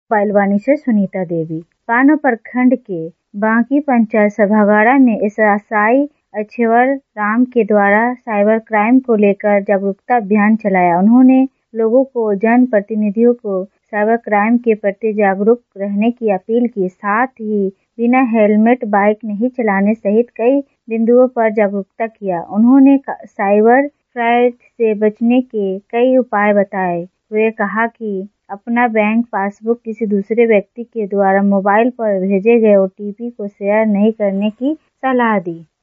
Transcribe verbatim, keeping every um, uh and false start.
बालवानी से सुनीता देवी। कान्हा प्रखंड के बांकी पंचायत सभागार में एसआई अक्षयवर राम के द्वारा साइबर क्राइम को लेकर जागरूकता अभियान चलाया। उन्होंने लोगों को, जनप्रतिनिधियों को साइबर क्राइम के प्रति जागरूक रहने की अपील की। साथ ही बिना हेलमेट बाइक नहीं चलाने सहित कई बिंदुओं पर जागरूकता किया। उन्होंने साइबर फ्रॉड से बचने के कई उपाय बताए हुए कहा कि अपना बैंक पासबुक किसी दूसरे व्यक्ति के द्वारा मोबाइल पर भेजे गए ओटीपी को शेयर नहीं करने की सलाह दी।